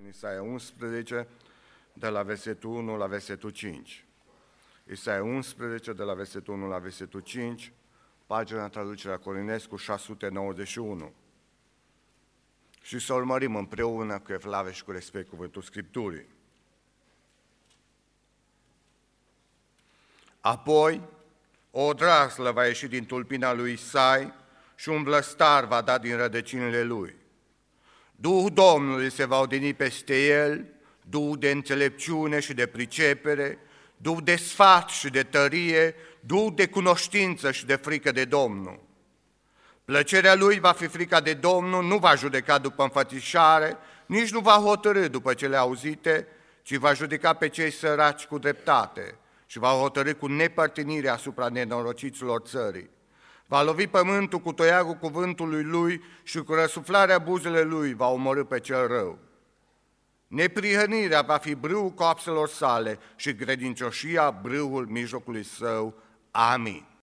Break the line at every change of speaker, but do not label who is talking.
Isaia 11, de la versetul 1 la versetul 5. Isaia 11, de la versetul 1 la versetul 5, pagina traducerea Corinescu 691. Și să urmărim împreună cu evlavie și cu respect cuvântul Scripturii. Apoi, o draslă va ieși din tulpina lui Isai și un blăstar va da din rădăcinile lui. Duhul Domnului se va odini peste el, Duh de înțelepciune și de pricepere, Duh de sfat și de tărie, Duh de cunoștință și de frică de Domnul. Plăcerea lui va fi frica de Domnul, nu va judeca după înfățișare, nici nu va hotărî după cele auzite, ci va judeca pe cei săraci cu dreptate și va hotărî cu nepărtinire asupra nenorociților țării. Va lovi pământul cu toiagul cuvântului lui și cu răsuflarea buzele lui va omorî pe cel rău. Neprihănirea va fi brâul coapselor sale și credincioșia brâul mijlocului său. Amin.